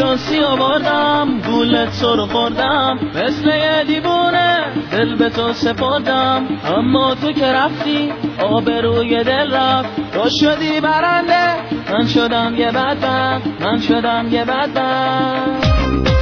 و سیاه بردم، گولت تو رو خوردم، مثل یه دیوونه دل به تو سپردم. اما تو که رفتی آبروی دل رفت، تو شدی برنده، من شدم یه بدبخت، من شدم یه بدبخت.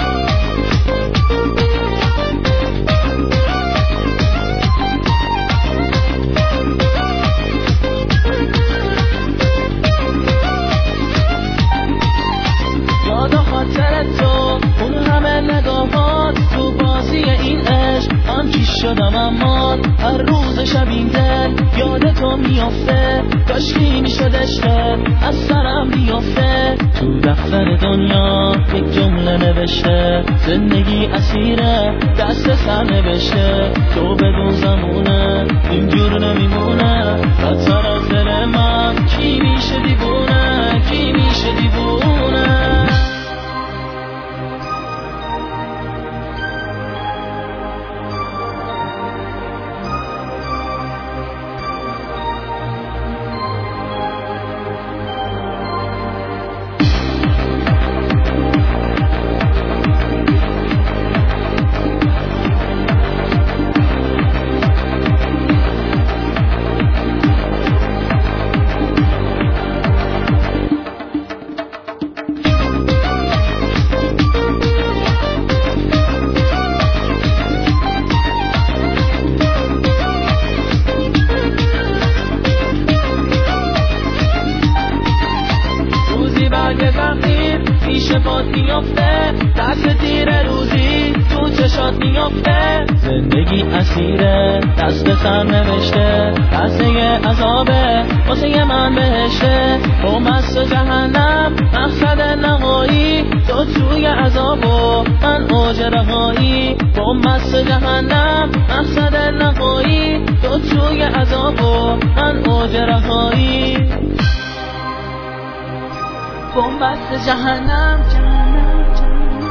اون همه نگاهات تو بازی این عشق، من پیش شدم اما هر روز شب این دل یاد تو میافته، کاشکی میشد عشقت از سرم بیافته. تو دفتر دنیا یک جمله نوشته، زندگی اسیره دست سر نوشته، تو بدون زمونه اینجور نمیمونه. بدتر از دل من کی میشه دیوونه، کی میشه دیوونه. پیش پات میافته، دست تیر روزی تو چشات میافته. زندگی اسیره دست سر نوشته، دسته عذابه واسه من بهشته. تو مست جهنم مقصد نهایی، تو توی عذابو من اوج رهایی. تو مست جهنم مقصد نهایی، تو توی عذابو من اوج رهایی. بنبست جهنم جهنم جهنم،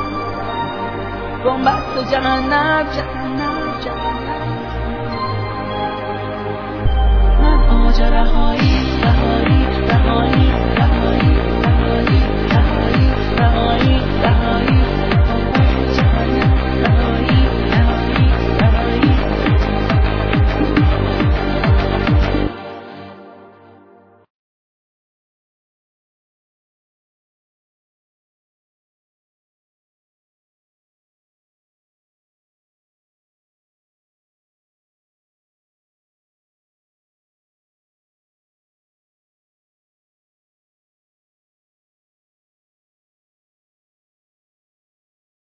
بنبست جهنم جهنم جهنم، من اوج رهایی.